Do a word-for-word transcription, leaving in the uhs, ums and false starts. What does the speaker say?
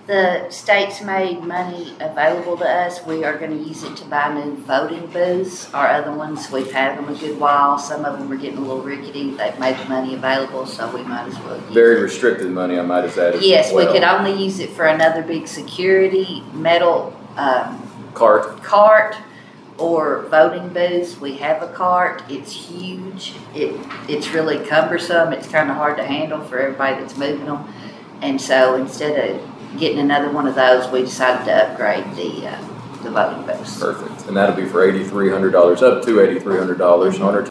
The state's made money available to us. We are gonna use it to buy new voting booths. Our other ones, we've had them a good while. Some of them are getting a little rickety. They've made the money available, so we might as well use Very it. restricted money, I might have added. Yes, we well. could only use it for another big security metal, um, Cart. cart or voting booths. We have a cart. It's huge. It, it's really cumbersome. It's kind of hard to handle for everybody that's moving them. And so instead of getting another one of those, we decided to upgrade the, uh, the voting booths. Perfect. And that'll be for eighty-three hundred dollars, up to eighty-three hundred dollars on our